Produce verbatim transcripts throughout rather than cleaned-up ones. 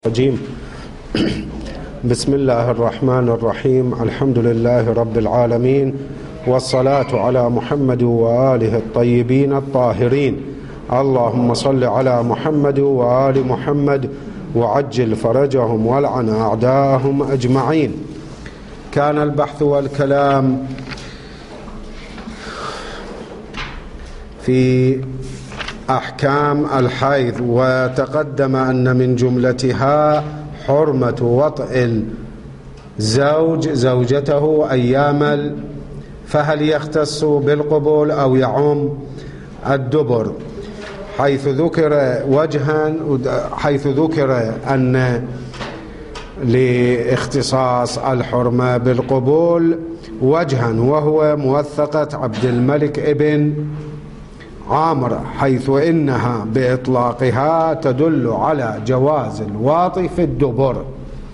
الرجيم. بسم الله الرحمن الرحيم. الحمد لله رب العالمين، والصلاة على محمد وآله الطيبين الطاهرين. اللهم صل على محمد وآل محمد وعجل فرجهم والعن أعداءهم أجمعين. كان البحث والكلام في أحكام الحيض، وتقدم أن من جملتها حرمة وطئ الزوج زوجته أيام، فهل يختص بالقبول أو يعم الدبر؟ حيث ذكر وجها حيث ذكر أن لاختصاص الحرمة بالقبول وجها، وهو موثقة عبد الملك ابن عامر، حيث إنها بإطلاقها تدل على جواز الواطي في الدبر.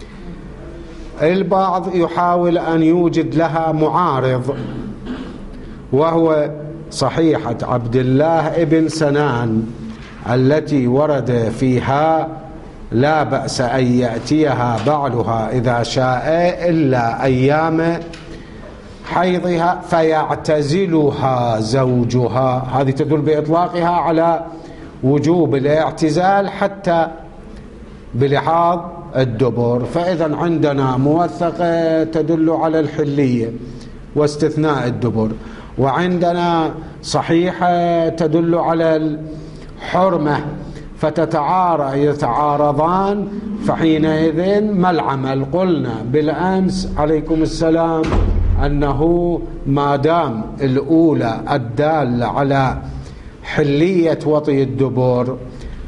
البعض يحاول أن يوجد لها معارض، وهو صحيحة عبد الله ابن سنان التي ورد فيها لا بأس أن يأتيها بعلها إذا شاء إلا أيام حيضها فيعتزلها زوجها. هذه تدل بإطلاقها على وجوب الاعتزال حتى بلحاظ الدبر. فإذا عندنا موثقة تدل على الحلية واستثناء الدبر، وعندنا صحيحة تدل على الحرمة، فتتعارض يتعارضان، فحينئذ ما العمل؟ قلنا بالأمس عليكم السلام أنه ما دام الأولى الدالة على حلية وطي الدبر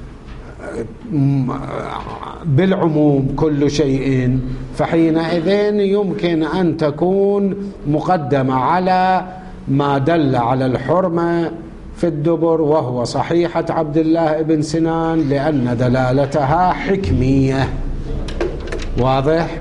بالعموم كل شيء، فحينئذ يمكن أن تكون مقدمة على ما دل على الحرمة في الدبر، وهو صحيحة عبد الله بن سنان، لأن دلالتها حكمية. واضح؟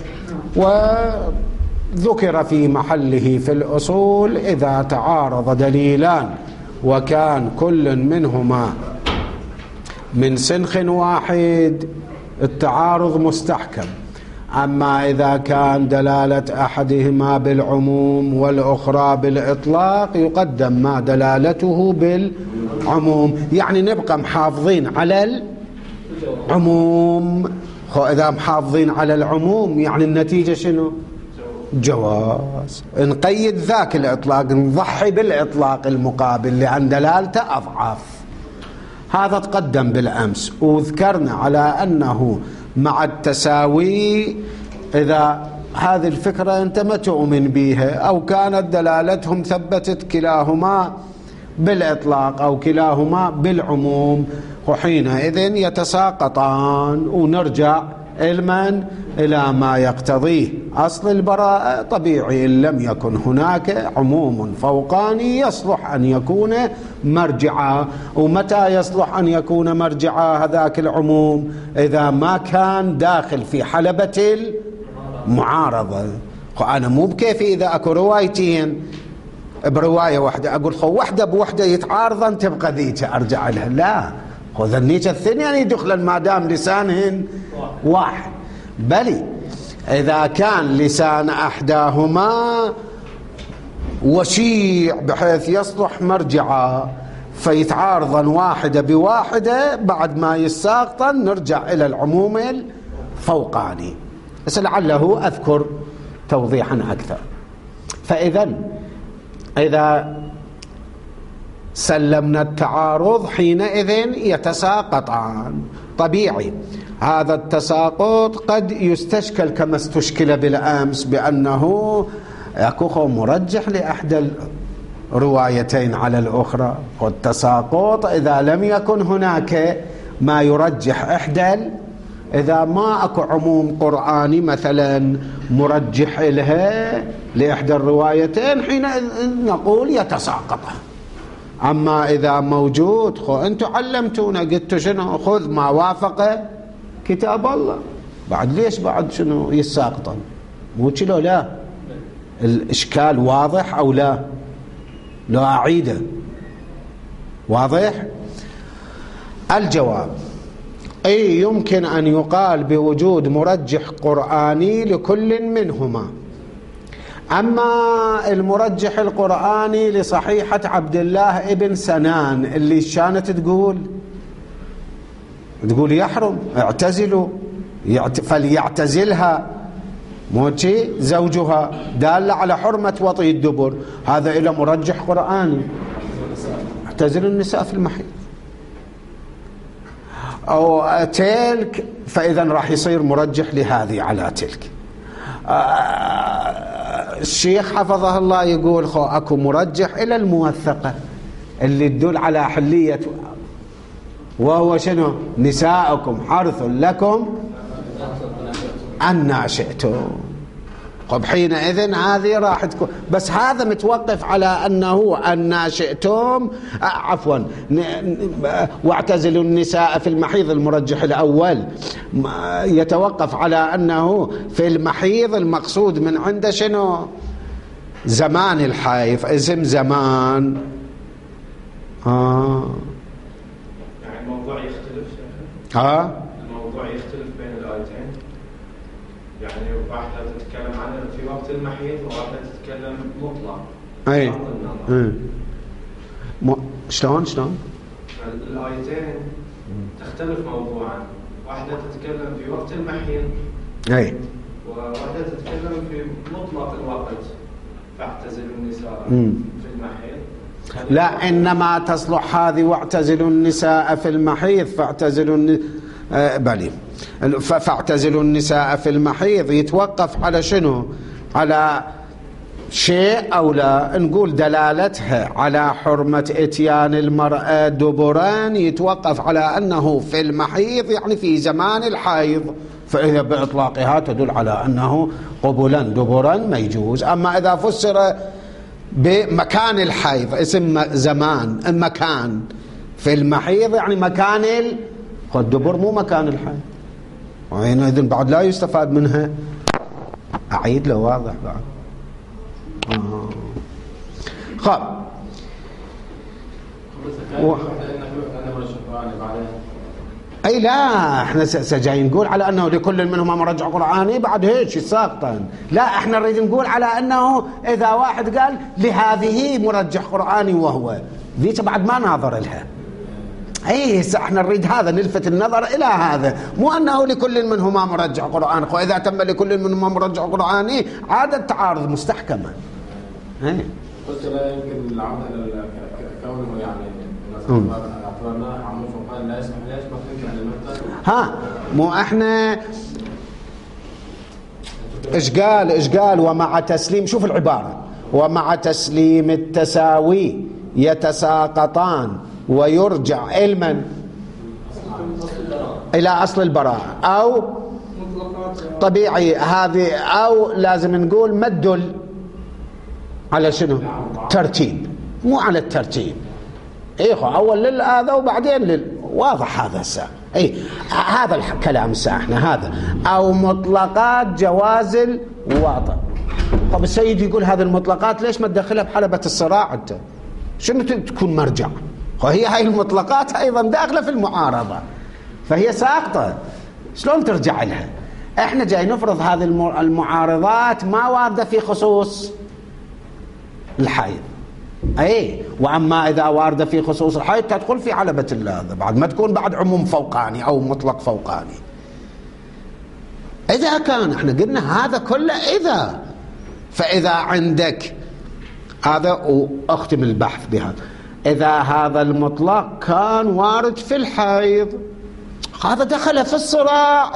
وذكر في محله في الأصول إذا تعارض دليلان وكان كل منهما من سنخ واحد التعارض مستحكم، أما إذا كان دلالة أحدهما بالعموم والأخرى بالإطلاق يقدم ما دلالته بالعموم. يعني نبقى محافظين على العموم. إذا محافظين على العموم يعني النتيجة شنو؟ جواز. نقيد ذاك الإطلاق، نضحي بالإطلاق المقابل لأن دلالته أضعف. هذا تقدم بالأمس، وذكرنا على أنه مع التساوي إذا هذه الفكرة أنت ما تؤمن بها، أو كانت دلالتهم ثبتت كلاهما بالإطلاق أو كلاهما بالعموم، وحينئذ يتساقطان، ونرجع المن إلى ما يقتضيه أصل البراءة. طبيعي إن لم يكن هناك عموم فوقاني يصلح أن يكون مرجعا. ومتى يصلح أن يكون مرجعا هذاك العموم؟ إذا ما كان داخل في حلبة المعارضة. أنا مو بكيفي إذا أكو روايتين برواية واحدة أقول خو واحدة بوحدة يتعارضن تبقى ذيك أرجع لها، لا، خذ النية الثانية يعني يدخل ما دام لسانهن واحد. بل إذا كان لسان أحداهما وشيع بحيث يصلح مرجعا فيتعارضن واحدة بواحدة، بعد ما يساقطن نرجع إلى العموم الفوقاني. بس لعله أذكر توضيحا أكثر. فإذا إذا سلمنا التعارض حينئذ يتساقطان. طبيعي هذا التساقط قد يستشكل كما استشكل بالأمس بأنه يكون مرجح لأحد الروايتين على الأخرى، والتساقط إذا لم يكن هناك ما يرجح إحدى، إذا ما أكو عموم قرآني مثلا مرجح لها لإحدى الروايتين حينئذ نقول يتساقط. أما إذا موجود، خو أنتم علمتونا قلتوا شنو؟ خذ ما وافق كتاب الله. بعد ليش بعد شنو يساقطن؟ مو كيلو؟ لا، الإشكال واضح أو لا؟ لا أعيده. واضح؟ الجواب أي يمكن أن يقال بوجود مرجح قرآني لكل منهما. أما المرجح القرآني لصحيحة عبد الله ابن سنان اللي كانت تقول تقول يحرم اعتزلوا فليعتزلها موتي زوجها، دالة على حرمة وطي الدبر، هذا إلى مرجح قرآني، اعتزلوا النساء في المحيض أو تلك، فإذا راح يصير مرجح لهذه على تلك. الشيخ حفظه الله يقول خو أكو مرجح إلى الموثقة اللي تدل على حلية، وهو شنو؟ نساءكم حرث لكم أن شئتم. طب حينئذ هذه راح تكون، بس هذا متوقف على أنه أن شئتم عفوا واعتزلوا النساء في المحيض، المرجح الأول يتوقف على أنه في المحيض المقصود من عنده شنو؟ زمان الحيض، اسم زمان. آه. يعني الموضوع يختلف آه. الموضوع يختلف بين الآيتين، يعني واحدة تتكلم عنه في وقت المحيض وواحدة تتكلم مطلق. أي. أي. م... شلون شلون؟ الآيتين تختلف موضوعا، واحدة تتكلم في وقت المحيض. أي. وواحدة تتكلم في مطلق الوقت، فاعتزلوا النساء مم. في المحيض. لا، إنما تصلح هذه واعتزلوا النساء في المحيض فاعتزلوا الن... آه بلي فاعتزلوا النساء في المحيض يتوقف على شنو؟ على شيء أو لا؟ نقول دلالتها على حرمة إتيان المرأة دبران يتوقف على أنه في المحيض، يعني في زمان الحيض، فإذا بإطلاقها تدل على أنه قبلا دبرا ما يجوز. أما إذا فسر بمكان الحيض، اسم زمان مكان في المحيض يعني مكان الدبر مو مكان الحيض، وحينئذ بعد لا يستفاد منها. أعيد له واضح بعد. آه. خب و... اي لا، احنا سجاي نقول على انه لكل منهما مرجع قرآني بعد هيك ساقطا. لا، احنا نريد نقول على انه اذا واحد قال لهذه مرجح قرآني وهو ذيك بعد ما ناظر لها. اي هسه احنا نريد هذا، نلفت النظر الى هذا، مو انه لكل منهما مرجع قرآني. واذا تم لكل منهما مرجع قرآني عاد التعارض مستحكما. اي قلت لا يمكن العودة الى كونه يعني مثلا اعتبرناه عمود فقال لا يسمح لا يسمح يمكن ان المثل. ها مو احنا ايش قال ايش قال ومع تسليم، شوف العبارة، ومع تسليم التساوي يتساقطان ويرجع علما إلى أصل البراءة، أو طبيعي هذه، أو لازم نقول ما تدل على شنو؟ ترتيب، مو على الترتيب. إيه أول للآذى وبعدين لل، واضح هذا الساعة. إيه هذا الكلام الساعة هذا، أو مطلقات جواز الواطئ. طب السيد يقول هذه المطلقات ليش ما تدخلها بحلبة الصراع أنت؟ شنو تكون مرجع؟ وهي هاي المطلقات أيضا داخلة في المعارضة، فهي ساقطة، شلون ترجع لها؟ احنا جاي نفرض هذه المعارضات ما واردة في خصوص الحيض. اي واما اذا واردة في خصوص الحيض تدخل في علبة هذا، بعد ما تكون بعد عموم فوقاني او مطلق فوقاني. اذا كان احنا قلنا هذا كله اذا، فاذا عندك هذا، واختم البحث بهذا، إذا هذا المطلق كان وارد في الحيض هذا دخل في الصراع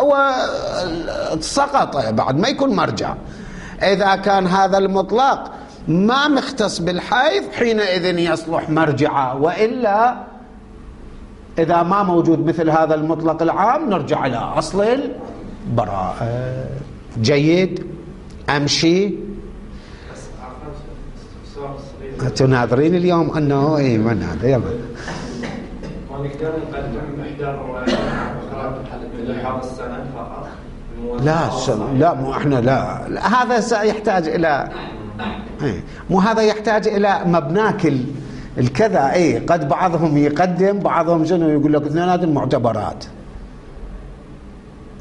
وسقط بعد ما يكون مرجع. إذا كان هذا المطلق ما مختص بالحيض حينئذ يصلح مرجعا، وإلا إذا ما موجود مثل هذا المطلق العام نرجع إلى أصل البراءة. جيد أمشي. تناظرين اليوم أنه إيه من هذا يلا. ونقدر نقدم إحدى الروايات لحاضر السند فقط. لا لا مو إحنا لا, لا هذا سيحتاج إلى إيه مو هذا يحتاج إلى مبناك الكذا. إيه قد بعضهم يقدم بعضهم شنو يقول لك اثنين هذه المعتبرات.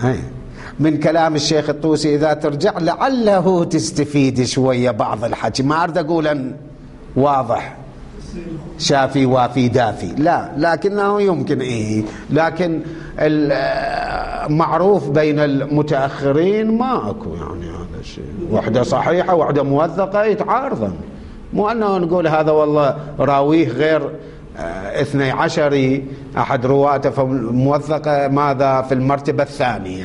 هي. من كلام الشيخ الطوسي إذا ترجع لعله تستفيد شوية بعض الحكي، ما أريد أقول أن واضح شافي وافي دافي، لا، لكنه يمكن إيه، لكن المعروف بين المتأخرين ما أكو يعني هذا الشيء، وحدة صحيحة وحدة موثقة يتعارضن، مو أنه نقول هذا والله راويه غير اثني عشري أحد رواته فموثقة ماذا في المرتبة الثانية.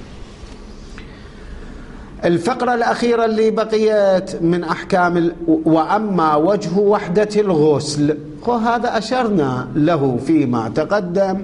الفقرة الأخيرة اللي بقيت من أحكام ال... وأما وجه وحدة الغسل، هذا أشرنا له فيما تقدم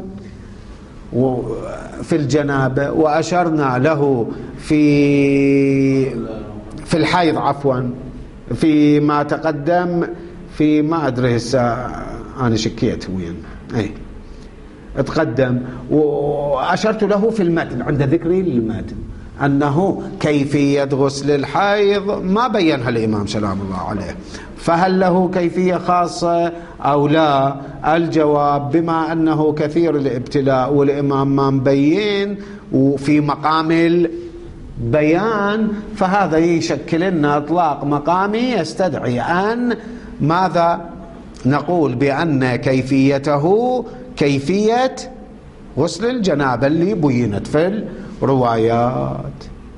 في الجنابة، وأشرنا له في في الحيض عفوا فيما تقدم في ما أدري هسه أنا شكيت وين أي اتقدم، وأشرت له في المتن عند ذكري للمتن أنه كيفية غسل الحيض ما بينها الإمام سلام الله عليه، فهل له كيفية خاصة أو لا؟ الجواب بما أنه كثير الابتلاء والإمام ما مبين وفي مقام البيان، فهذا يشكل لنا إطلاق مقامي يستدعي أن ماذا نقول بأن كيفيته كيفية غسل الجنابة اللي بينت في الروايات.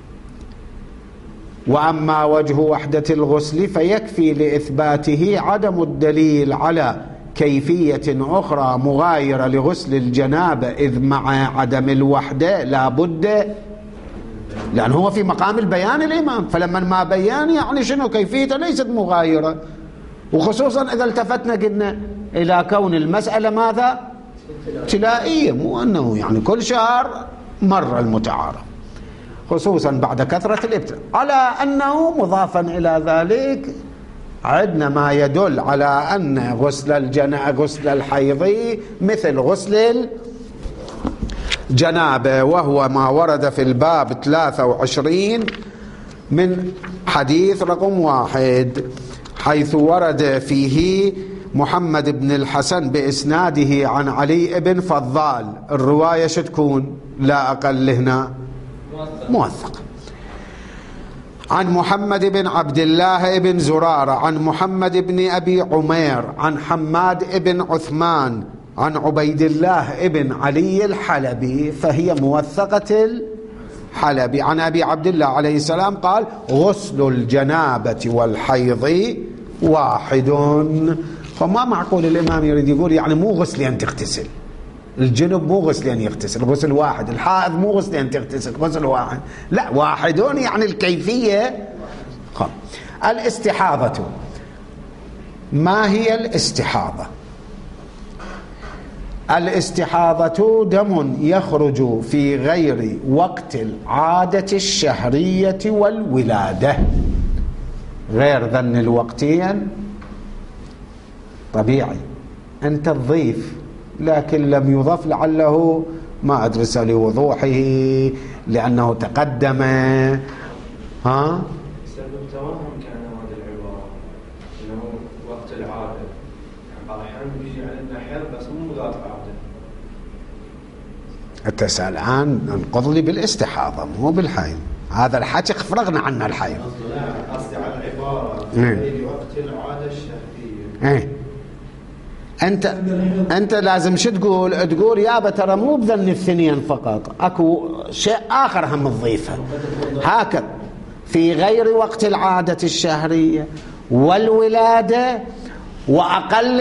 وأما وجه وحدة الغسل فيكفي لإثباته عدم الدليل على كيفية أخرى مغايرة لغسل الجنابة، إذ مع عدم الوحدة لا بد، لأن هو في مقام البيان الإمام، فلما ما بيان يعني شنو كيفيته ليست مغايرة، وخصوصا إذا التفتنا قلنا إلى كون المسألة ماذا ابتلائية، مو أنه يعني كل شهر مر المتعارف، خصوصا بعد كثرة الابتلاء، على أنه مضافا إلى ذلك عندنا ما يدل على أن غسل الجنابة غسل الحيض مثل غسل الجنابة، وهو ما ورد في الباب ثلاثة وعشرين من حديث رقم واحد، حيث ورد فيه محمد بن الحسن بإسناده عن علي بن فضال، الرواية شتكون لا أقل هنا موثق، عن محمد بن عبد الله بن زرارة عن محمد بن أبي عمير عن حماد بن عثمان عن عبيد الله بن علي الحلبي، فهي موثقة الحلبي، عن أبي عبد الله عليه السلام قال غسل الجنابة والحيض واحد. فما معقول الإمام يريد يقول يعني مو غسل أن تغتسل، الجنب مو غسل أن يغتسل، غسل واحد، الحائض مو غسل أن تغتسل، غسل واحد، لا واحد يعني الكيفية. خب. الاستحاضة، ما هي الاستحاضة؟ الاستحاضة دم يخرج في غير وقت العادة الشهرية والولادة، غير ذن الوقتين طبيعي، أنت تضيف لكن لم يضف لعله ما أدرس لوضوحه لأنه تقدم. ها سبب توهم كان هذه العبارة أنه وقت العادة، يعني بعض الأحيان بيجي عندنا حيض بس مو ذات عادة. التسأل الآن انقض لي بالاستحاضة مو بالحيض، هذا الحكي فرغنا عنه الحيض. قصدي على العبارة في وقت العادة الشهرية. ايه انت انت لازم شو تقول؟ تقول يابا ترى مو بذن الثنين فقط، اكو شيء اخر هم تضيفه، هكذا في غير وقت العادة الشهرية والولادة واقل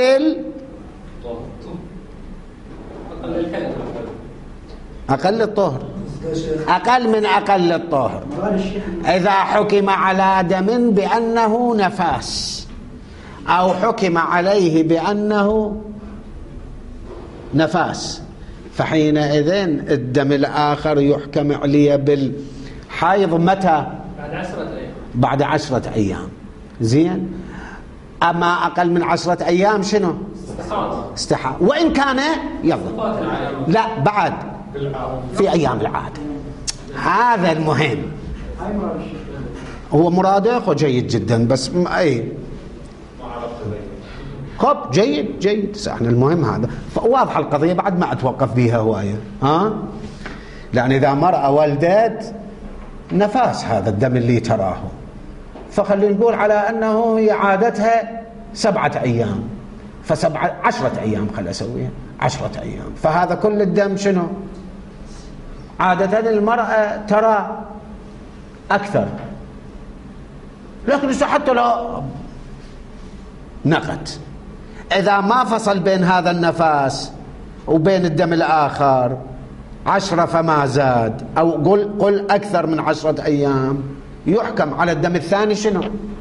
اقل الطهر، اقل من اقل الطهر، اذا حكم على دم بانه نفاس أو حكم عليه بأنه نفاس، فحينئذ الدم الآخر يحكم عليه بالحيض متى؟ بعد عشرة أيام. بعد عشرة أيام. زين. أما أقل من عشرة أيام شنو؟ استحاضة. وإن كان يلا لا بعد في أيام العادة، هذا المهم، هو مراده أخو جيد جدا بس أي خب جيد جيد احنا المهم هذا واضح القضية بعد ما اتوقف بيها هواية. ها لأن إذا مرأة ولدت نفاس هذا الدم اللي تراه، فخلينا نقول على أنه هي عادتها سبعة أيام، فسبعة عشرة أيام خل أسويها عشرة أيام، فهذا كل الدم شنو؟ عادة المرأة ترى أكثر، لكن حتى لو نقت إذا ما فصل بين هذا النفاس وبين الدم الآخر عشرة فما زاد، أو قل, قل أكثر من عشرة أيام، يحكم على الدم الثاني شنو؟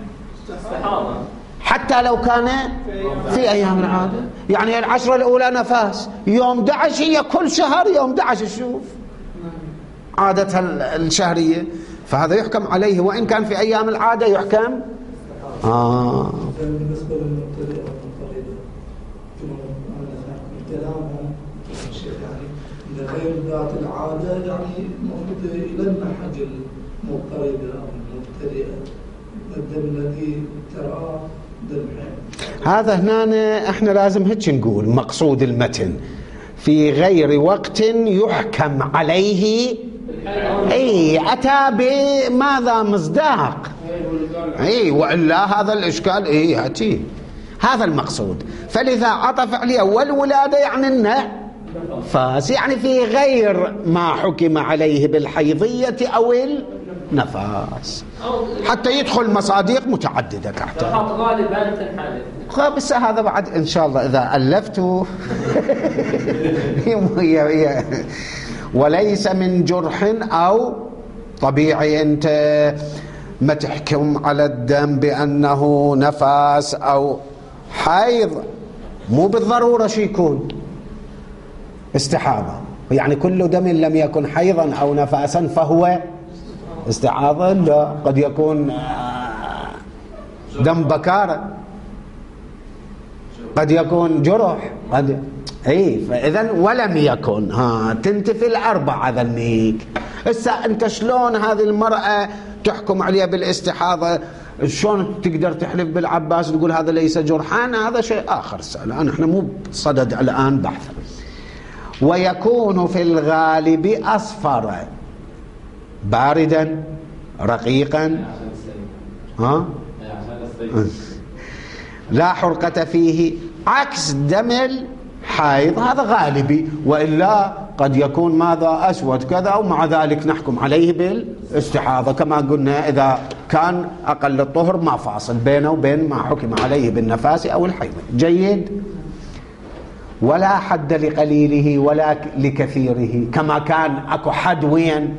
حتى لو كان في أيام العادة. يعني العشرة الأولى نفاس، يوم أحد عشر هي كل شهر يوم أحد عشر شوف عادتها الشهرية، فهذا يحكم عليه وإن كان في أيام العادة يحكم. آه. بالنسبة للمبتدئة والمنفردة كلامهم الشيخ يعني غير ذات العادة، يعني المفروض يلمح حق المضطربة أو المبتدئة الدم الذي تراه دم حي. هذا هنا احنا لازم هيك نقول مقصود المتن في غير وقت يحكم عليه. اي اتى بماذا؟ مصداق. اي والا هذا الاشكال اي ياتي، هذا المقصود. فلذا عطف عليه والولاده يعني انه فاس، يعني في غير ما حكم عليه بالحيضيه او النفاس، حتى يدخل مصادق متعدده تحته. غالبا تنحدث. بس هذا بعد ان شاء الله اذا الفته وليس من جرح او طبيعي. انت ما تحكم على الدم بانه نفاس او حيض، مو بالضروره شي يكون استحاضه، يعني كل دم لم يكن حيضا او نفاسا فهو استحاضه. لا، قد يكون دم بكاره، قد يكون جرح، قد اي فاذا ولم يكن. ها تنتفي الاربعه ذنيك. هسه انت شلون هذه المراه تحكم عليها بالاستحاضه؟ شلون تقدر تحلف بالعباس تقول هذا ليس جرحان؟ هذا شيء اخر سأله، انا احنا مو بصدد الان بحث. ويكون في الغالب اصفر باردا رقيقا، ها لا حرقة فيه، عكس دم الحيض، هذا غالبي. وإلا قد يكون ماذا؟ أسود كذا، ومع ذلك نحكم عليه بالاستحاضة كما قلنا إذا كان أقل الطهر ما فاصل بينه وبين ما حكم عليه بالنفاس أو الحيض. جيد. ولا حد لقليله ولا لكثيره، كما كان أكو حد وين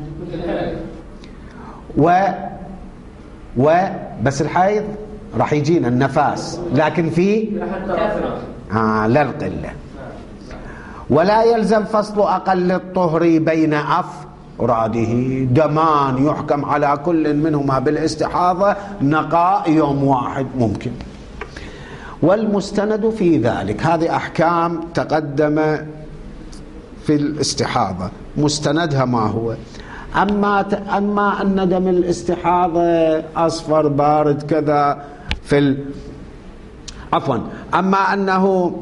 و و بس الحيض راح يجينا النفاس، لكن في آه لا القلة. ولا يلزم فصل أقل الطهر بين أفراده، دمان يحكم على كل منهما بالاستحاضة نقاء يوم واحد ممكن. والمستند في ذلك، هذه أحكام تقدم في الاستحاضة، مستندها ما هو؟ أما أما أن دم الاستحاضة أصفر بارد كذا في ال... عفوا أما أنه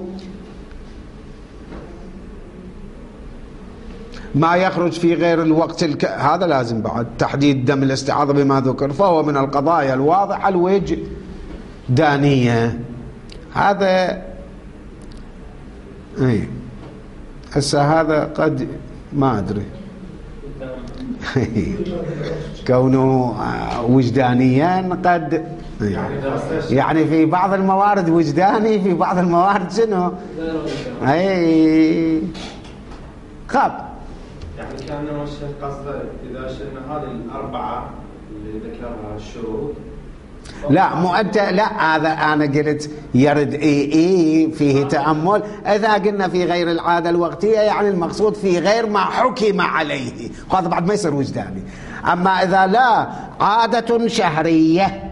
ما يخرج في غير الوقت الك... هذا لازم بعد تحديد دم الاستحاضة بما ذكر، فهو من القضايا الواضحة الوجه دانية. هذا ايه هسه هذا قد ما أدري كونه وجدانيا قد يعني في بعض الموارد وجداني، في بعض الموارد شنو اي خاب. يعني كان الشيخ قصده اذا شلنا هذه الاربعه اللي ذكرها الشروط. لا مو انت، لا هذا انا قلت يرد اي اي فيه تأمل. اذا قلنا في غير العادة الوقتية يعني المقصود في غير ما حكم عليه، هذا بعد ما يصير وجداني. اما اذا لا عادة شهرية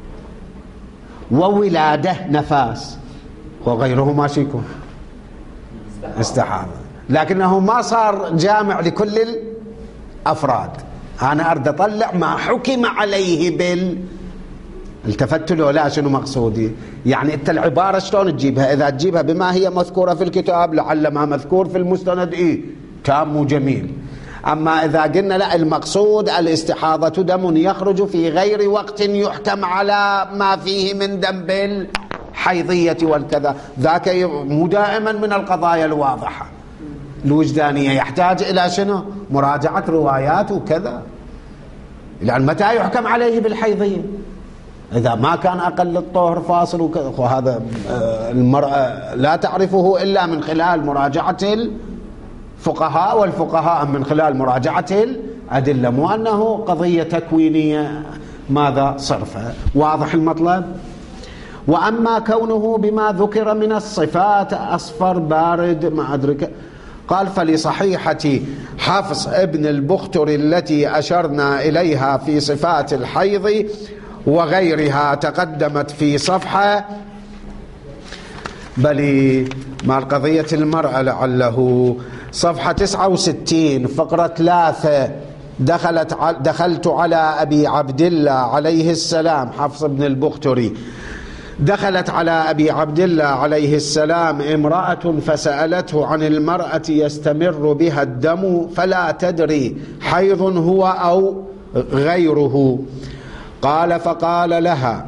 وولادة نفاس وغيره ما شيكون استحاضة، لكنه ما صار جامع لكل الافراد. انا اريد اطلع ما حكم عليه بال التفت له. لا شنو مقصودي؟ يعني انت العبارة شلون تجيبها؟ اذا تجيبها بما هي مذكورة في الكتاب لعل ما مذكور في المستند ايه تام وجميل. أما إذا قلنا لا، المقصود الاستحاضة دم يخرج في غير وقت يحكم على ما فيه من دم بالحيضية والكذا، ذاك مو دائما من القضايا الواضحة الوجدانية، يحتاج إلى شنو؟ مراجعة روايات وكذا، لأن متى يحكم عليه بالحيضية؟ إذا ما كان أقل الطهر فاصل وكذا، وهذا المرأة لا تعرفه إلا من خلال مراجعة الفقهاء، والفقهاء من خلال مراجعة الأدلة، مو أنه قضية تكوينية ماذا صرفها. واضح المطلب؟ وأما كونه بما ذكر من الصفات أصفر بارد ما أدرك، قال فلصحيحة حفص ابن البختري التي أشرنا إليها في صفات الحيض وغيرها تقدمت في صفحة، بل مع قضية المرأة لعله صفحة تسعة وستين فقرة ثلاثة، دخلت دخلت على أبي عبد الله عليه السلام، حفص بن البختري، دخلت على أبي عبد الله عليه السلام امرأة فسألته عن المرأة يستمر بها الدم فلا تدري حيض هو أو غيره، قال فقال لها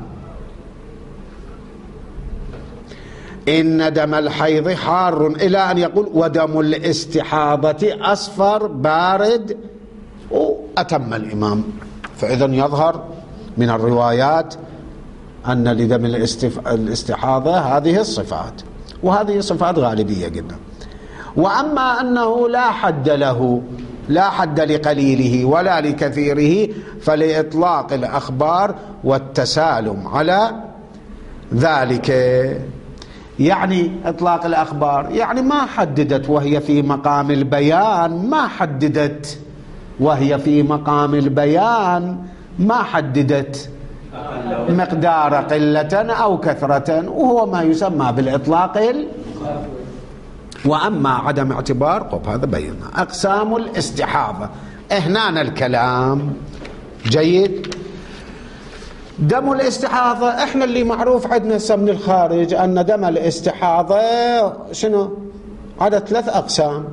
إن دم الحيض حار، إلى أن يقول ودم الاستحاضة أصفر بارد، وأتم الإمام. فإذا يظهر من الروايات أن لدم الاستحاضة هذه الصفات، وهذه صفات غالبية قلنا. وأما أنه لا حد له، لا حد لقليله ولا لكثيره، فلإطلاق الأخبار والتسالم على ذلك. يعني إطلاق الأخبار يعني ما حددت وهي في مقام البيان، ما حددت وهي في مقام البيان ما حددت مقدار قلة أو كثرة، وهو ما يسمى بالإطلاق ال... وأما عدم اعتبار قب هذا بينا. أقسام الاستحاضة هنا الكلام جيد. دم الاستحاضة احنا اللي معروف عندنا من الخارج أن دم الاستحاضة شنو؟ عدد ثلاث أقسام،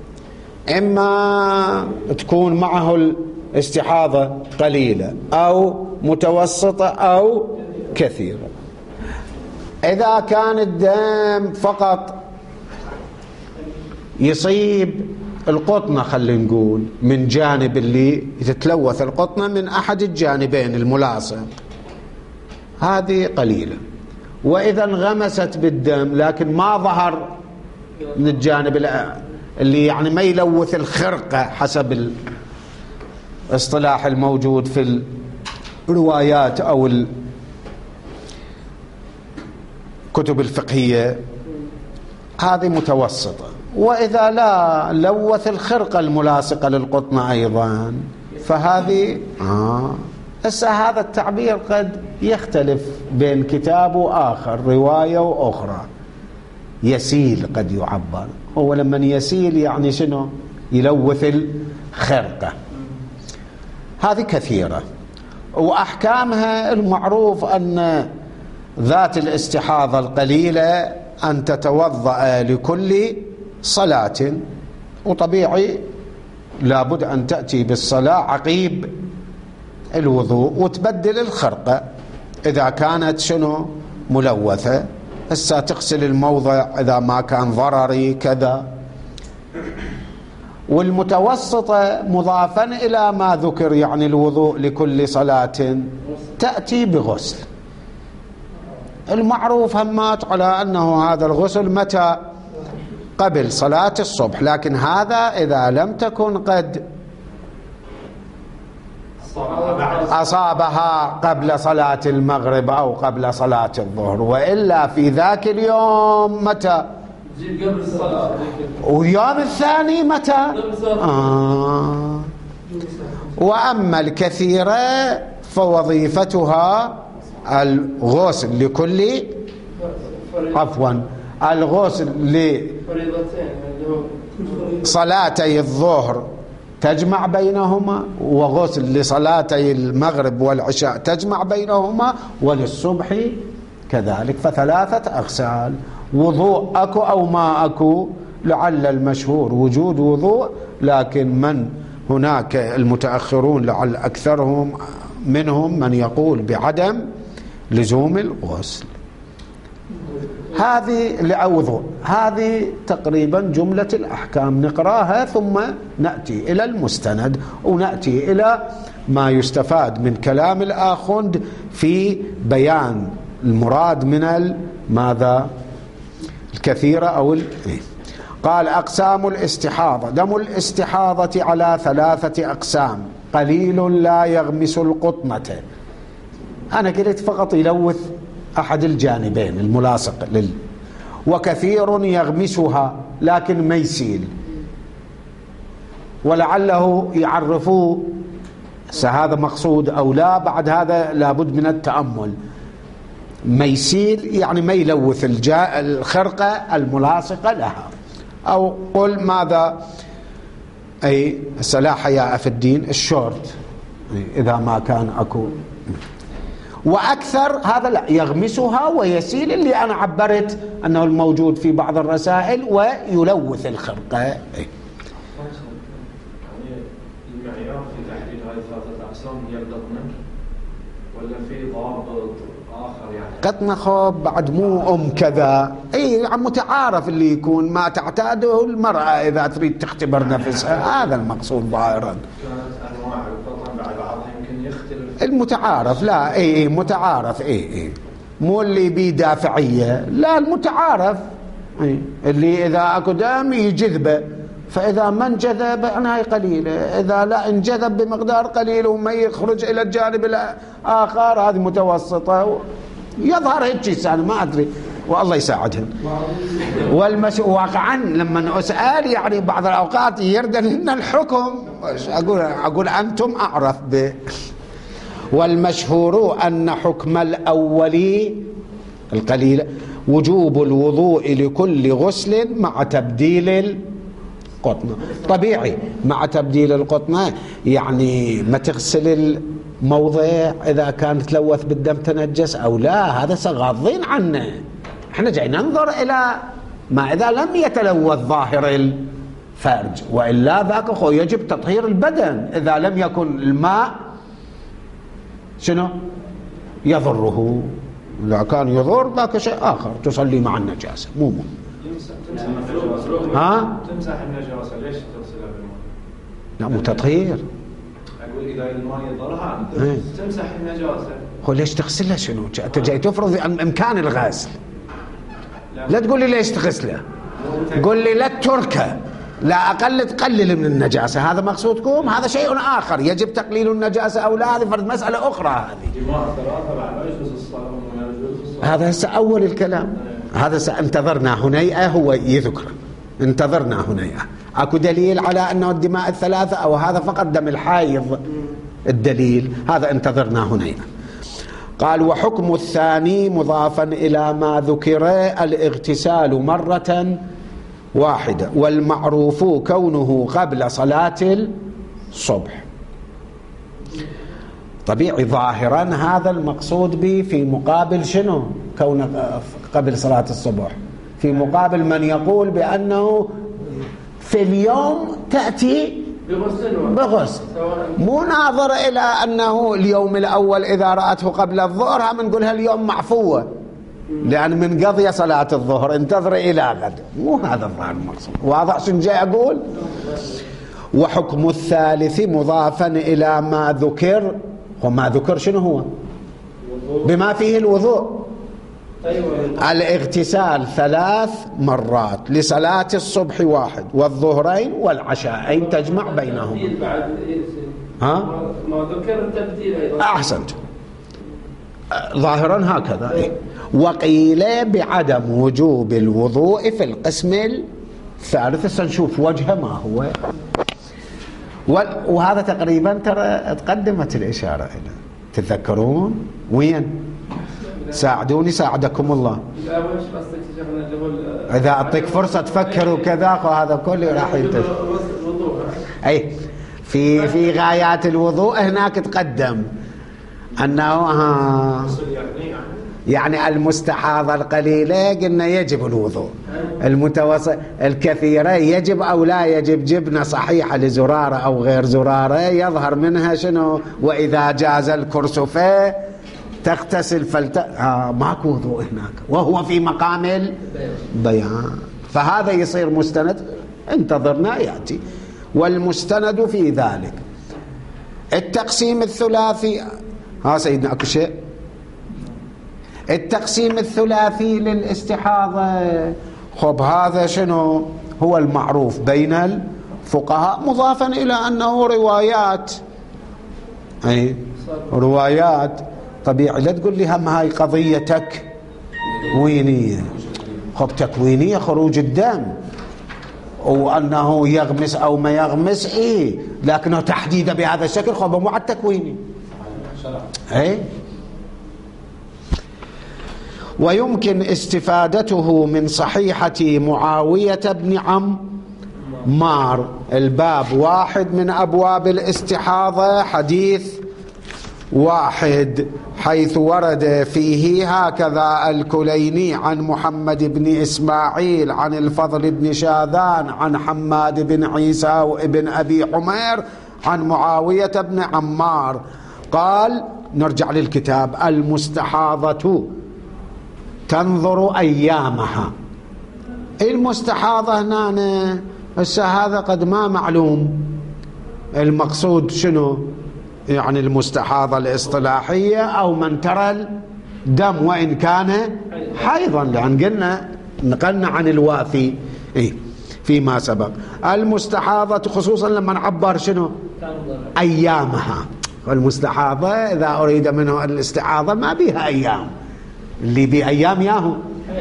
إما تكون معه الاستحاضة قليلة أو متوسطة أو كثيرة. إذا كان الدم فقط يصيب القطنة، خلينا نقول من جانب اللي تتلوث القطنة من أحد الجانبين الملاصق، هذه قليلة. وإذا انغمست بالدم لكن ما ظهر من الجانب اللي يعني ما يلوث الخرقة حسب الاصطلاح الموجود في الروايات أو الكتب الفقهية، هذه متوسطة. وإذا لا لوث الخرقة الملاصقة للقطنة أيضا فهذه آه. هسه هذا التعبير قد يختلف بين كتاب وآخر، رواية وأخرى. يسيل قد يعبر، هو لما يسيل يعني شنو؟ يلوث الخرقة. هذه كثيرة. وأحكامها المعروف أن ذات الاستحاضة القليلة أن تتوضأ لكل صلاة، وطبيعي لابد أن تأتي بالصلاة عقيب الوضوء وتبدل الخرقة إذا كانت شنو؟ ملوثة. هسه تغسل الموضع إذا ما كان ضرري كذا. والمتوسطة مضافا إلى ما ذكر يعني الوضوء لكل صلاة تأتي بغسل. المعروف همات على أنه هذا الغسل متى؟ قبل صلاة الصبح، لكن هذا إذا لم تكن قد أصابها قبل صلاة المغرب أو قبل صلاة الظهر، وإلا في ذاك اليوم متى؟ قبل الصلاة. ويوم الثاني متى؟ آه. وأما الكثيرة فوظيفتها الغسل لكل عفوا الغسل لصلاتي الظهر تجمع بينهما، وغسل لصلاتي المغرب والعشاء تجمع بينهما، وللصبح كذلك. فثلاثة أغسال، وضوء أكو أو ما أكو، لعل المشهور وجود وضوء، لكن من هناك المتأخرون لعل أكثرهم منهم من يقول بعدم لزوم الغسل. هذه لأوضوء. هذه تقريبا جملة الأحكام، نقراها ثم نأتي إلى المستند ونأتي إلى ما يستفاد من كلام الآخوند في بيان المراد من ماذا الكثيرة أو ال... قال أقسام الاستحاضة. دم الاستحاضة على ثلاثة أقسام: قليل لا يغمس القطنة، أنا قلت فقط يلوث أحد الجانبين الملاصق لل، وكثير يغمسها لكن ما يسيل، ولعله يعرفوا هذا مقصود أو لا، بعد هذا لابد من التأمل. ما يسيل يعني ما يلوث الخرقة الملاصقة لها. أو قل ماذا أي لا حياء في الدين الشورت إذا ما كان أكو. وأكثر هذا لا يغمسها ويسيل، اللي أنا عبرت أنه الموجود في بعض الرسائل، ويلوث الخرقة. يعني المعيار في تحديد هذه الثلاثة أقسام هي القطنة ولا في ضابط آخر؟ يعني قطنة خوب بعد مو أم كذا، أي متعارف اللي يكون ما تعتاده المرأة إذا تريد تختبر نفسها، هذا المقصود ظاهرا. كانت أنواع القطن بعد بعضها يمكن يختلف المتعارف، لا اي اي متعارف، اي اي مو اللي بيه دافعيه، لا المتعارف اي اللي اذا اكو دم يجذبه، فاذا ما انجذب عناية قليله، اذا لا انجذب بمقدار قليل وما يخرج الى الجانب الاخر هذه متوسطه. يظهر هيك انا ما ادري والله يساعدهم. والمش واقعا لما اسال يعني بعض الاوقات يردن الحكم، اقول اقول انتم اعرف به. والمشهور أن حكم الأولي القليل وجوب الوضوء لكل غسل مع تبديل القطنة. طبيعي مع تبديل القطنة، يعني ما تغسل الموضع إذا كان تلوث بالدم تنجس أو لا، هذا غاضين عنه. احنا جاي ننظر إلى ما إذا لم يتلوث ظاهر الفرج، وإلا ذاك أخو يجب تطهير البدن. إذا لم يكن الماء شنو يضره، إذا كان يضر ذاك شيء آخر، تصلي مع النجاسة مو مو ها تمسح النجاسة ليش تغسلها بالماء؟ لا مو تطهير. أقول إذا الماء يضرها تمسح النجاسة، هو ليش تغسلها؟ شنو أنت جاي تفرض إمكان الغسل؟ لا تقول لي ليش تغسله، قل لي لا تتركه، لا أقل تقلل من النجاسة. هذا مقصودكم؟ هذا شيء آخر، يجب تقليل النجاسة أو لا، هذه فرد مسألة أخرى. هذه هذا هسه أول الكلام، هذا سأنتظرنا هنيئة هو يذكر، انتظرنا هنيئة. أكو دليل على أنه الدماء الثلاثة أو هذا فقط دم الحائض الدليل؟ هذا انتظرنا هنيئة. قال وحكم الثاني مضافا إلى ما ذكر الاغتسال مرة واحدة، والمعروف كونه قبل صلاة الصبح. طبيعي ظاهرا هذا المقصود به في مقابل شنو كونه قبل صلاة الصبح، في مقابل من يقول بأنه في اليوم تأتي بغسل، مو ناظر إلى أنه اليوم الأول إذا رأته قبل الظهر هم نقولها اليوم معفوة لأن من قضي صلاة الظهر انتظر إلى غد، مو هذا الظاهر المقصود. واضح شنو جاي أقول؟ وحكم الثالث مضافا إلى ما ذكر، وما ذكر شنو هو؟ بما فيه الوضوء. الاغتسال ثلاث مرات لصلاة الصبح واحد والظهرين والعشاءين تجمع بينهم. ها؟ ما ذكر التبديل أيضا. أحسنت، ظاهرا هكذا. إيه؟ وقيل بعدم وجوب الوضوء في القسم الثالث. سنشوف وجهه ما هو، وهذا تقريبا ترى تقدمت الإشارة إلى، تتذكرون وين؟ ساعدوني ساعدكم الله. إذا أعطيك فرصة تفكر وكذا وهذا كله راح ينتهي. أي في في غايات الوضوء هناك تقدم أنه ها يعني المستحاضة القليلة قلنا يجب الوضوء، المتوسط الكثيرة يجب أو لا يجب. جبنة صحيحة لزرارة أو غير زرارة يظهر منها شنو؟ وإذا جاز الكرسفة تغتسل فلت... آه ماكو وضوء هناك وهو في مقام البيان، فهذا يصير مستند. انتظرنا يأتي. والمستند في ذلك التقسيم الثلاثي. ها سيدنا أكو شيء؟ التقسيم الثلاثي للاستحاضة، خب هذا شنو هو المعروف بين الفقهاء، مضافا إلى أنه روايات، أي روايات طبيعي. لا تقول لي هم هاي قضية تكوينية. خب تكوينية خروج الدم وأنه يغمس أو ما يغمس إيه، لكنه تحديدا بهذا الشكل خب مو على التكويني. أي ويمكن استفادته من صحيحة معاوية بن عمار. الباب واحد من أبواب الاستحاضة، حديث واحد، حيث ورد فيه هكذا: الكليني عن محمد بن إسماعيل عن الفضل بن شاذان عن حماد بن عيسى وابن أبي حمير عن معاوية بن عمار قال، نرجع للكتاب: المستحاضة تنظر أيامها. المستحاضة هنا هسه هذا قد ما معلوم المقصود شنو، يعني المستحاضة الاصطلاحية أو من ترى الدم وإن كان حيضا، لأن قلنا نقلنا عن الوافي إيه فيما سبق. المستحاضة خصوصا لما نعبر شنو أيامها. المستحاضة إذا أريد منه الاستعاضة ما بيها أيام، اللي بأيام ياهو.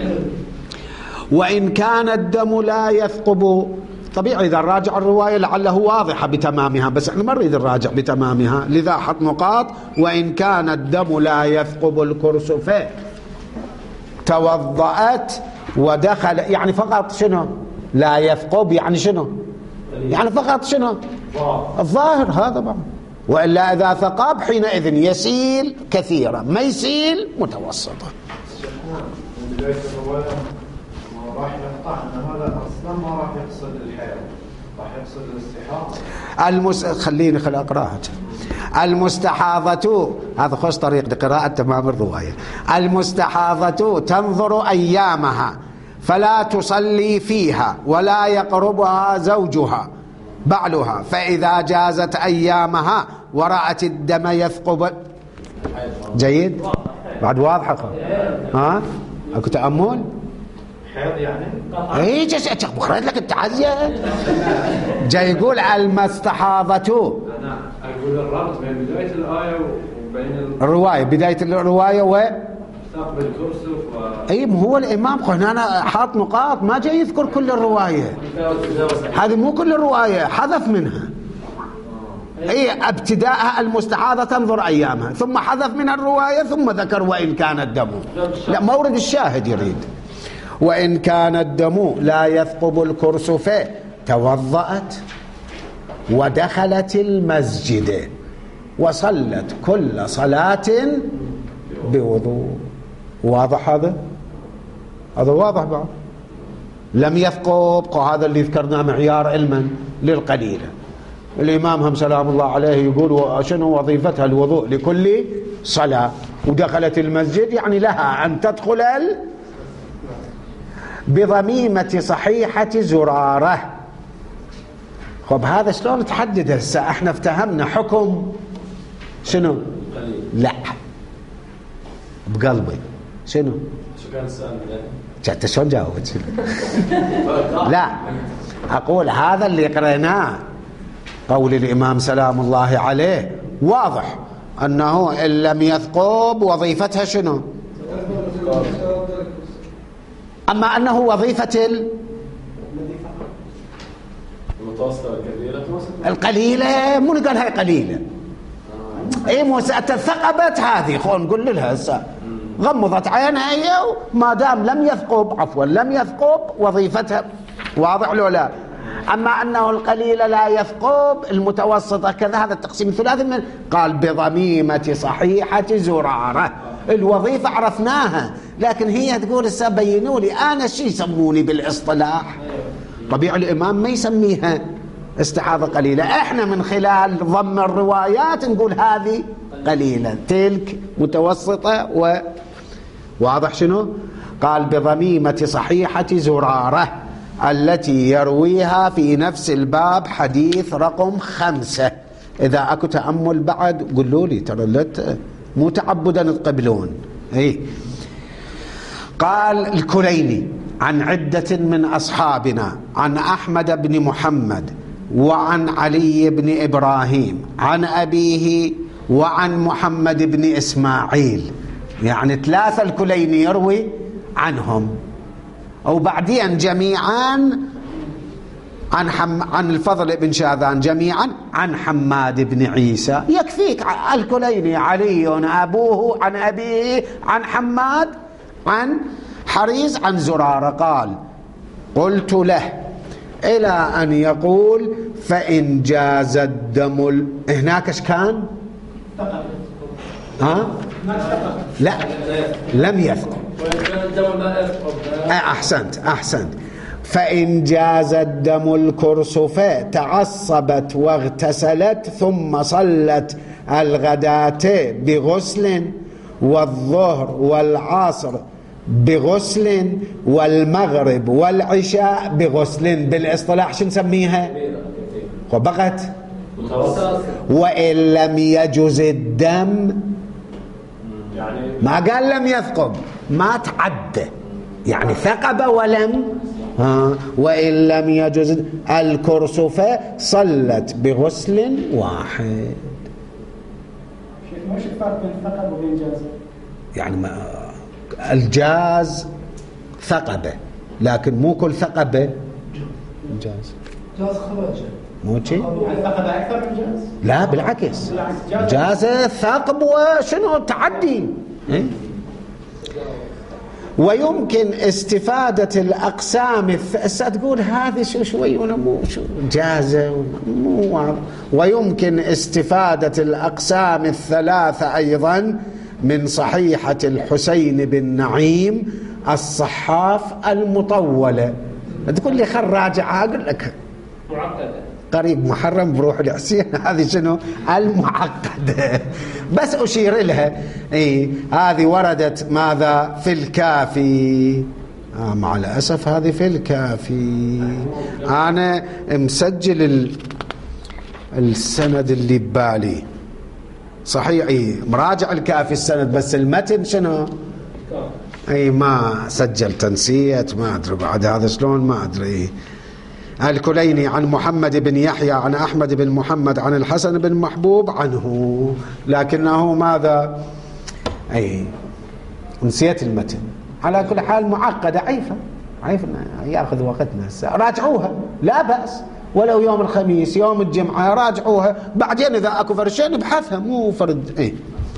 وإن كان الدم لا يثقب، طبيعي إذا نراجع الرواية لعله واضحة بتمامها، بس احنا ما نريد نراجع بتمامها، لذا حط نقاط. وإن كان الدم لا يثقب الكرسفة توضأت ودخل، يعني فقط شنو لا يثقب، يعني شنو يعني فقط شنو الظاهر هذا بعض. وإلا إذا ثقب حينئذ يسيل كثيرا، ما يسيل متوسطة. بداية الرواية ما راح يقطع أن هذا أصلا ما راح يقصد الحيض، راح يقصد الاستحاضة. المس... خليني خل أقرأها. المستحاضة، هذا خص طريق لقراءة تمام الرواية. المستحاضة تنظر أيامها فلا تصلي فيها ولا يقربها زوجها بعلها، فإذا جازت أيامها ورأت الدم يثقب. جيد بعد واضحة. ها أكو تأمل حيض يعني اي جس بقرأت لك التعزية. جاي يقول المستحاضة، أنا أقول الربط بين بداية الآية وبين الرواية، بداية الرواية و ثقب الكرسف و... اي هو الإمام هنا أنا حاط نقاط، ما جاي يذكر كل الرواية، هذه مو كل الرواية، حذف منها. اي ابتداءها المستحاضة تنظر أيامها، ثم حذف من الرواية، ثم ذكر وإن كان الدم. لا مورد الشاهد يريد. وإن كان الدم لا يثقب الكرسفة توضأت ودخلت المسجد وصلت كل صلاة بوضوء. واضح هذا؟ هذا واضح بعد. لم يثقب، هذا اللي ذكرناه معيار علما للقليلة. الإمام هم سلام الله عليه يقول شنو وظيفتها الوضوء لكل صلاة، ودخلت المسجد يعني لها أن تدخل ال... بضميمة صحيحة زرارة. خب هذا شلون تحدد هسه؟ احنا افتهمنا حكم شنو؟ لا بقلبي شنو؟ شو كان السؤال ده؟ انت شلون جاوبت؟ لا اقول هذا اللي قريناه قول الإمام سلام الله عليه واضح أنه إن لم يثقب وظيفتها شنو؟ أما أنه وظيفة المتوسطة والكبيرة القليلة، مو نقول هاي قليلة. اي موسى ثقبت هذه، خو نقول لها هسه غمضت عينها هي، ما دام لم يثقب عفوا لم يثقب وظيفتها. واضح لو لا؟ أما أنه القليلة لا يثقب، المتوسطة كذا، هذا التقسيم الثلاثي من قال بضميمة صحيحة زرارة. الوظيفة عرفناها، لكن هي تقول هسه بينوا لي أنا شي يسموني بالاصطلاح. طبيعي الإمام ما يسميها استحاضة قليلة، احنا من خلال ضم الروايات نقول هذه قليلة، تلك متوسطة. و واضح شنو؟ قال بضميمة صحيحة زرارة التي يرويها في نفس الباب حديث رقم خمسة. إذا أكو تأمل بعد قولوا لي، ترى لا مو تعبدا تقبلون. إيه. قال الكليني عن عدة من أصحابنا عن أحمد بن محمد وعن علي بن إبراهيم عن أبيه وعن محمد بن إسماعيل، يعني ثلاثة الكليني يروي عنهم، أو بعدين جميعا عن, حم عن الفضل بن شاذان جميعا عن حماد بن عيسى. يكفيك الكليني علي أبوه عن أبيه عن حماد عن حريز عن زرارة. قال قلت له إلى أن يقول فإن جاز الدم ال... هناك ايش كان؟ ها؟ لا لم يثقب. أحسنت أحسنت. فإن جاز الدم الكرسفة تعصبت واغتسلت ثم صلت الغداة بغسل والظهر والعصر بغسل والمغرب والعشاء بغسل، بالاصطلاح شو نسميها؟ وبقت وإن لم يجز الدم، ما قال لم يثقب، ما تعدى، يعني ثقب ولم ها. وإن لم يجز الكرسفة صلت بغسل واحد. مش الفرق بين ثقب وبين جاز؟ يعني ما الجاز ثقبه، لكن مو كل ثقبه جاز. جاز خرج مو شيء؟ ثقب أكثر من جاز؟ لا بالعكس، جاز ثقب وشنو تعدي. إيه؟ ويمكن استفادة الأقسام الثلاثة، تقول هذه شو شوي ونمو شو جازة مو واضح. ويمكن استفادة الأقسام الثلاثة أيضا من صحيحة الحسين بن نعيم الصحاف المطولة. تقول لي خل راجعها، أقول لك معقدة قريب محرم بروح الحسين، هذه شنو المعقدة، بس أشير لها. إيه هذه وردت ماذا في الكافي. آه مع الأسف هذه في الكافي. أنا مسجل ال... السند اللي ببالي صحيح، إيه مراجع الكافي السند، بس المتن شنو أي ما سجلت، نسيت، ما أدري بعد هذا شلون، ما أدري. الكليني عن محمد بن يحيى عن أحمد بن محمد عن الحسن بن محبوب عنه، لكنه ماذا أي نسيت المتن. على كل حال معقدة عيفة عيفة يأخذ وقتنا، راجعوها لا بأس، ولو يوم الخميس يوم الجمعة راجعوها، بعدين إذا أكو فرشين نبحثها، مو فرد. إيه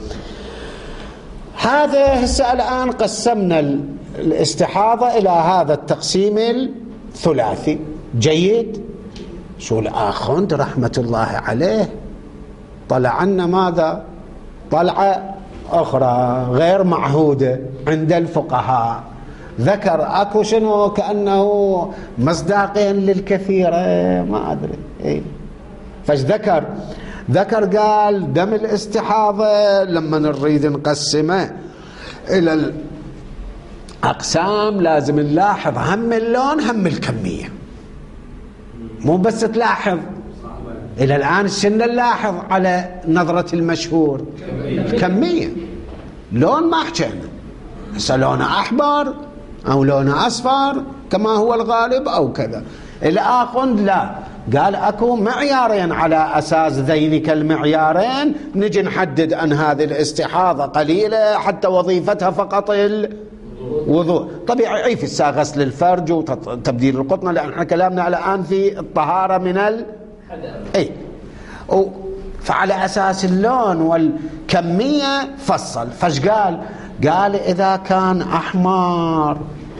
هذا هسه الآن قسمنا الاستحاضة إلى هذا التقسيم الثلاثي. جيد. شو الآخوند رحمة الله عليه طلع عنا ماذا؟ طلعة أخرى غير معهودة عند الفقهاء. ذكر أكو شنو كأنه مصداقين للكثير، ما أدري إيه. فاش ذكر ذكر قال دم الاستحاضة لما نريد نقسمه إلى الأقسام لازم نلاحظ هم اللون هم الكمية، مو بس تلاحظ. إلى الآن شنو نلاحظ على نظرة المشهور؟ الكمية. لون ما حكينا، هسه لونه أحمر أو لونه أصفر كما هو الغالب أو كذا. الآخوند لا، قال أكو معيارين، على أساس ذينك المعيارين نجي نحدد أن هذه الاستحاضة قليلة حتى وظيفتها فقط الوضوء. طبيعي يعيف الساعة غسل الفرج وتبديل القطنة، لأن احنا كلامنا الآن في الطهارة من ال اي. فعلى أساس اللون والكمية فصل. فاش قال؟ قال إذا كان أحمر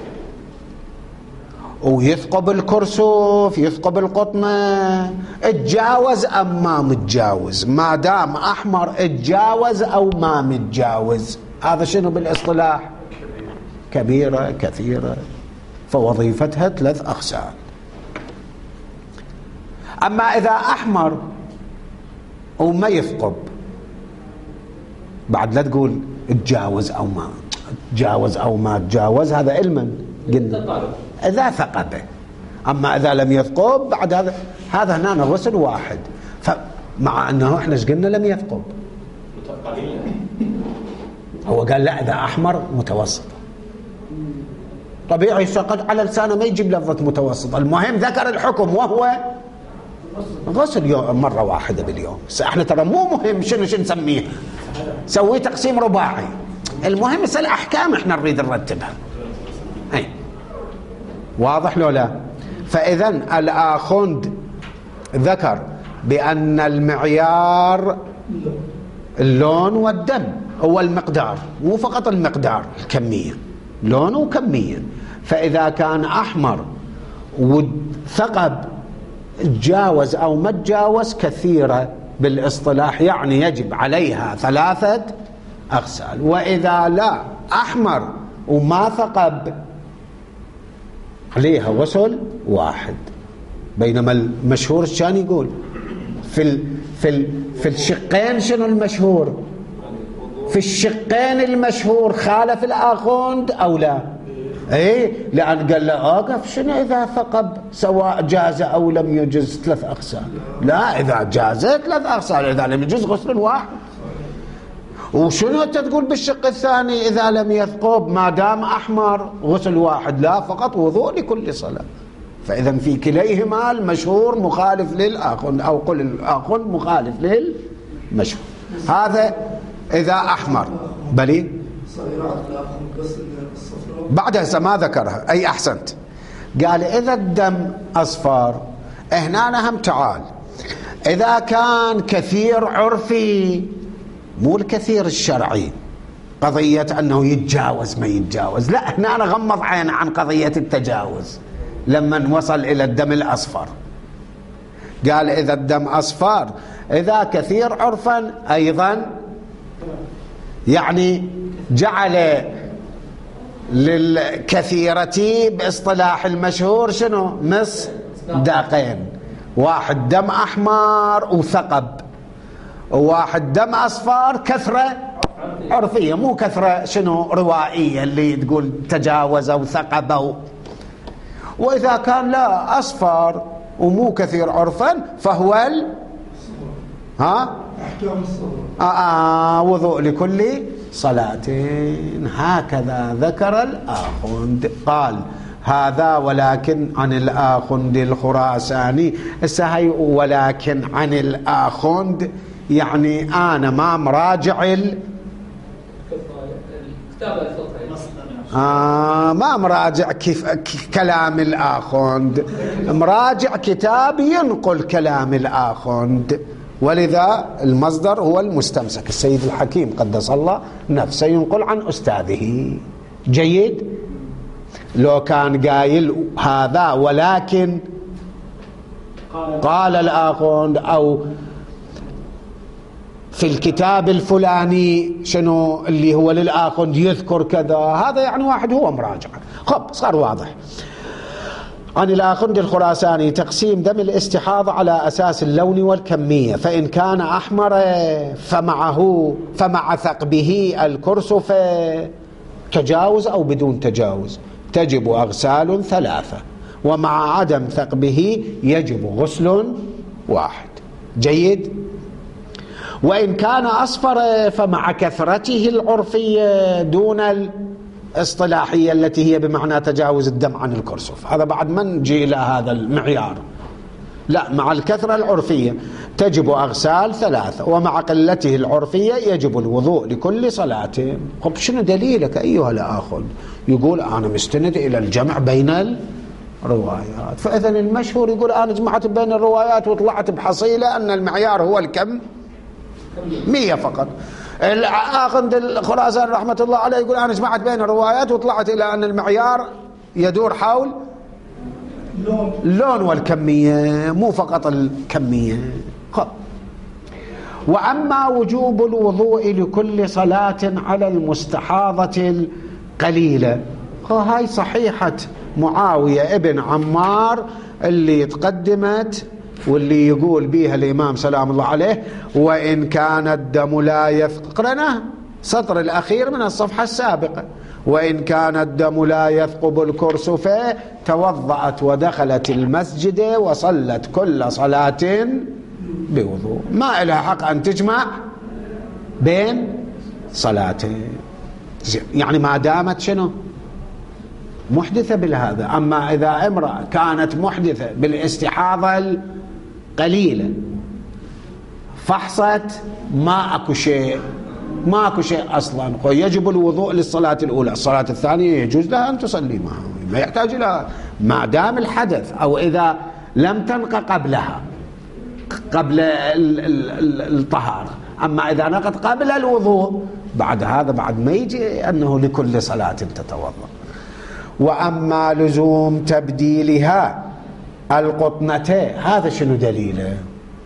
ويثقب الكرسف يثقب القطنة اتجاوز أم ما متجاوز؟ ما دام أحمر اتجاوز أو ما متجاوز؟ هذا شنو بالاصطلاح؟ كبيرة كثيرة، فوظيفتها ثلاث أغسال. أما إذا أحمر وما يثقب، بعد لا تقول تجاوز أو ما تجاوز أو ما تجاوز، هذا علما قلنا إذا ثقبه. أما إذا لم يثقب بعد هذا هذا هنا غسل واحد. فمع أنه إحنا ايش قلنا؟ لم يثقب. هو قال لا، إذا أحمر متوسط. طبيعي سقط على لسانه ما يجيب لفظة متوسط. المهم ذكر الحكم وهو غسل يوم مرة واحدة باليوم. احنا ترى مو مهم شنو شنو نسميه، سوي تقسيم رباعي. المهم بس الأحكام احنا نريد نرتبها. هي. واضح لو لا؟ فإذا الآخوند ذكر بأن المعيار اللون والدم هو المقدار، مو فقط المقدار الكمية، لون وكمية. فإذا كان أحمر وثقب تجاوز أو ما تجاوز كثيرة بالاصطلاح، يعني يجب عليها ثلاثة أغسال. وإذا لا أحمر وما ثقب عليها غسل واحد. بينما المشهور الشان يقول في ال في ال في الشقين شنو المشهور؟ في الشقين المشهور خالف الآخوند أو لا؟ ايه، لأن قال له أوقف شنو إذا ثقب سواء جاز أو لم يجز ثلاث أغسال. لا، إذا جاز ثلاث أغسال، إذا لم يجز غسل واحد. وشنو أنت تقول بالشق الثاني إذا لم يثقب ما دام أحمر غسل واحد؟ لا، فقط وضوء لكل صلاة. فإذا في كليهما المشهور مخالف للآخوند، أو قل الآخوند مخالف للمشهور. هذا إذا أحمر. بلي بعدها ما ذكرها. أي أحسنت. قال إذا الدم أصفر، هنا هم تعال إذا كان كثير عرفي مو الكثير الشرعي، قضية أنه يتجاوز ما يتجاوز، لا، هنا أنا غمض عين عن قضية التجاوز لما وصل إلى الدم الأصفر. قال إذا الدم أصفر، إذا كثير عرفا أيضا، يعني جعل للكثيرة باصطلاح المشهور شنو؟ مصداقين، واحد دم أحمر وثقب، وواحد دم أصفر كثرة عرفية، مو كثرة شنو روائية اللي تقول تجاوز وثقب. وإذا كان لا أصفر ومو كثير عرفا فهو ال... ها آه آه وضوء لكل صلاة. هكذا ذكر الآخوند. قال هذا ولكن عن الآخوند الخراساني. هسه ولكن عن الآخوند يعني أنا ما مراجع ال... آه ما مراجع كيف كلام الآخوند، مراجع كتاب ينقل كلام الآخوند، ولذا المصدر هو المستمسك. السيد الحكيم قدس الله نفسه ينقل عن أستاذه. جيد. لو كان قايل هذا ولكن قال الآخوند أو في الكتاب الفلاني شنو اللي هو للآخوند يذكر كذا، هذا يعني واحد هو مراجع. خب صار واضح. عن الآخوند الخراساني تقسيم دم الاستحاضة على أساس اللون والكمية، فإن كان أحمر فمعه فمع ثقبه الكرس تجاوز أو بدون تجاوز تجب أغسال ثلاثة، ومع عدم ثقبه يجب غسل واحد. جيد. وإن كان أصفر فمع كثرته العرفية دون الاصطلاحية التي هي بمعنى تجاوز الدم عن الكرسف. هذا بعد ما نجي إلى هذا المعيار. لا، مع الكثرة العرفية تجب أغسال ثلاثة، ومع قلته العرفية يجب الوضوء لكل صلاة. طب شنو دليلك أيها الآخر؟ يقول أنا مستند إلى الجمع بين الروايات. فإذا المشهور يقول أنا جمعت بين الروايات وطلعت بحصيلة أن المعيار هو الكم مية فقط. الآخوند الخراساني رحمة الله عليه يقول أنا جمعت بين الروايات وطلعت إلى أن المعيار يدور حول اللون والكمية، مو فقط الكمية. خب. وأما وجوب الوضوء لكل صلاة على المستحاضة القليلة، هاي صحيحة معاوية ابن عمار اللي تقدمت واللي يقول بيها الإمام سلام الله عليه: وإن كان الدم لا يثق، قرأنا سطر الأخير من الصفحة السابقة: وإن كان الدم لا يثقب الكرسف توضأت ودخلت المسجد وصلت كل صلاة بوضوء. ما لها حق أن تجمع بين صلاتين، يعني ما دامت شنو محدثة بالهذا. أما إذا امرأة كانت محدثة بالاستحاضة القليلة فحصت ما أكو شيء ما أكو شيء أصلا، يجب الوضوء للصلاة الأولى، الصلاة الثانية يجوز لها أن تصلي معها، ما يحتاج لها ما دام الحدث، أو إذا لم تنق قبلها قبل الطهارة. أما إذا نقض قبل الوضوء بعد هذا بعد ما يجي أنه لكل صلاة تتوضأ. وأما لزوم تبديلها القطنتين، هذا شنو دليله؟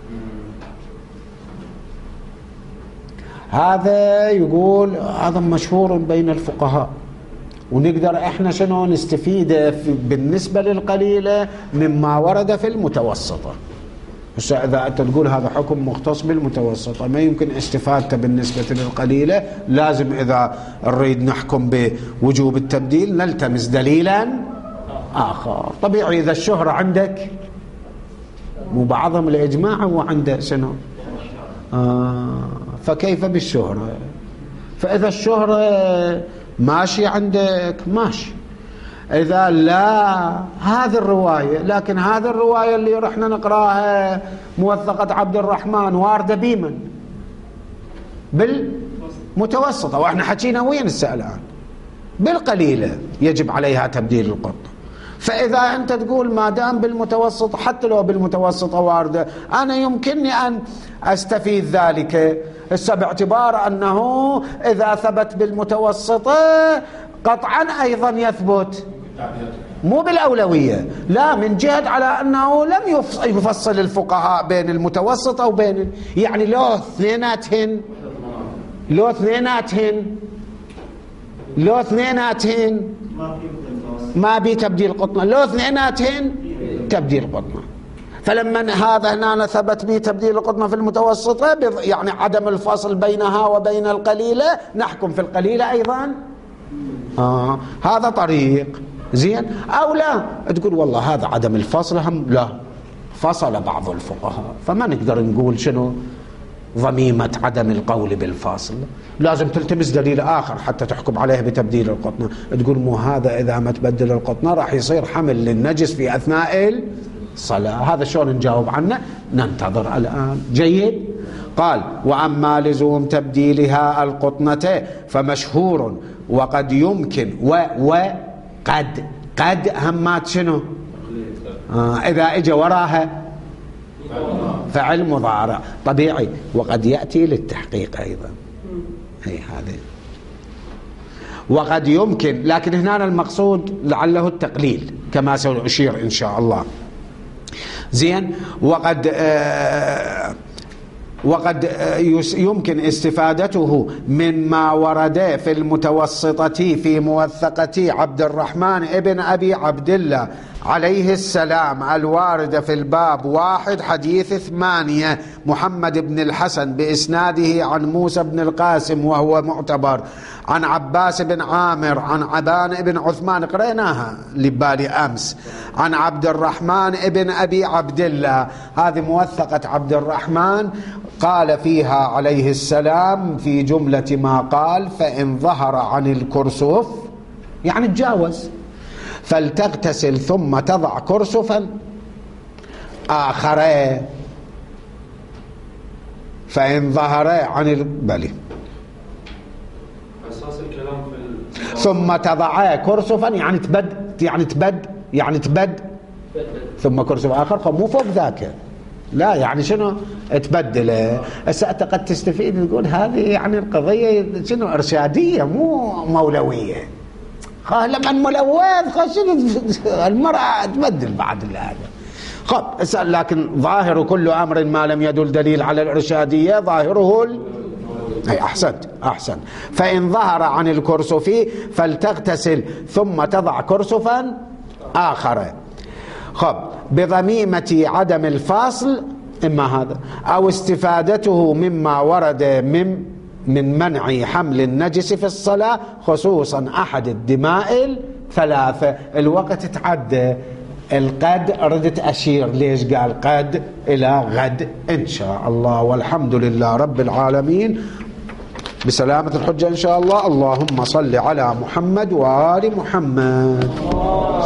هذا يقول هذا مشهور بين الفقهاء، ونقدر احنا شنو نستفيد بالنسبة للقليلة مما ورد في المتوسطة. بس إذا أنت تقول هذا حكم مختص بالمتوسطة ما يمكن استفادته بالنسبة للقليلة، لازم إذا نريد نحكم بوجوب التبديل نلتمس دليلا آخر. طبيعي إذا الشهرة عندك مو بعضهم الإجماع هو عنده شنو آه فكيف بالشهرة؟ فإذا الشهرة ماشي عندك ماشي، إذا لا هذه الرواية، لكن هذه الرواية اللي رحنا نقراها موثقة عبد الرحمن واردة بيمن بالمتوسطة، وإحنا حكينا وين السؤال الآن بالقليلة يجب عليها تبديل القطن. فإذا أنت تقول ما دام بالمتوسط، حتى لو بالمتوسطة واردة، أنا يمكنني أن أستفيد ذلك هسه باعتبار أنه إذا ثبت بالمتوسطة قطعا أيضا يثبت مو بالأولوية، لا من جهة على أنه لم يفصل الفقهاء بين المتوسطة وبين، يعني لو اثنيناتهن لو اثنيناتهن لو اثنيناتهن ما بي تبديل قطنة، لو اثنيناتهن تبديل قطنة. فلما هذا هنا ثبت به تبديل القطنة في المتوسطة يعني عدم الفصل بينها وبين القليلة، نحكم في القليلة أيضا. آه هذا طريق زين. أو لا تقول والله هذا عدم الفصل هم لا فصل بعض الفقهاء، فما نقدر نقول شنو ضميمة عدم القول بالفاصل، لازم تلتمس دليل آخر حتى تحكم عليه بتبديل القطنة. تقول مو هذا إذا ما تبدل القطنة راح يصير حمل للنجس في أثناء الصلاة، هذا شلون نجاوب عنه؟ ننتظر الآن. جيد. قال: وأما لزوم تبديلها القطنة فمشهور وقد يمكن و وقد قد همات شنو آه إذا إجا وراها فعل مضارع طبيعي، وقد يأتي للتحقيق أيضا. هي هذه وقد يمكن، لكن هنا المقصود لعله التقليل كما سأشير إن شاء الله. زين. وقد آه وقد يمكن استفادته مما ورد في المتوسطة في موثقة عبد الرحمن ابن أبي عبد الله عليه السلام الوارد في الباب واحد حديث ثمانية محمد بن الحسن بإسناده عن موسى بن القاسم وهو معتبر، عن عباس بن عامر، عن عبان بن عثمان قريناها لبالي أمس، عن عبد الرحمن ابن أبي عبد الله. هذه موثقة عبد الرحمن قال فيها عليه السلام في جملة ما قال: فإن ظهر عن الكرسف يعني تجاوز فلتغتسل ثم تضع كرسفا آخر. فإن ظهر عن البلي أساس الكلام في ثم تضع كرسفا يعني تبد يعني تبد يعني تبد ثم كرسف آخر، فمو فوق ذاك، لا يعني شنو تبدله. هسه انت قد تستفيد تقول هذه يعني القضيه شنو ارشاديه مو مولويه. لما ملوث المراه تبدل بعد هذا. خب اسأل، لكن ظاهر كل أمر ما لم يدل دليل على الإرشادية ظاهره ال... أي أحسنت أحسن. فإن ظهر عن الكرسف فلتغتسل ثم تضع كرسفا آخر. خب بضميمة عدم الفاصل إما هذا أو استفادته مما ورد من من منع حمل النجس في الصلاة، خصوصا أحد الدماء الثلاثة. الوقت تعدى، القد ردت أشير ليش قال قد إلى غد إن شاء الله. والحمد لله رب العالمين، بسلامة الحجة إن شاء الله. اللهم صل على محمد وآل محمد.